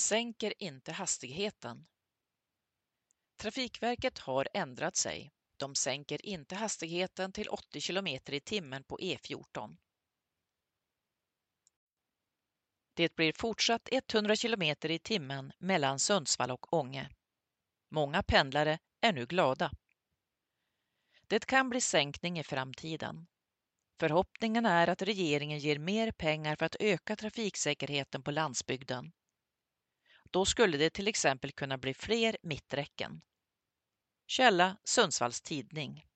Sänker inte hastigheten. Trafikverket har ändrat sig. De sänker inte hastigheten till 80 km i timmen på E14. Det blir fortsatt 100 km i timmen mellan Sundsvall och Ånge. Många pendlare är nu glada. Det kan bli sänkning i framtiden. Förhoppningen är att regeringen ger mer pengar för att öka trafiksäkerheten på landsbygden. Då skulle det till exempel kunna bli fler mitträcken. Källa Sundsvalls Tidning.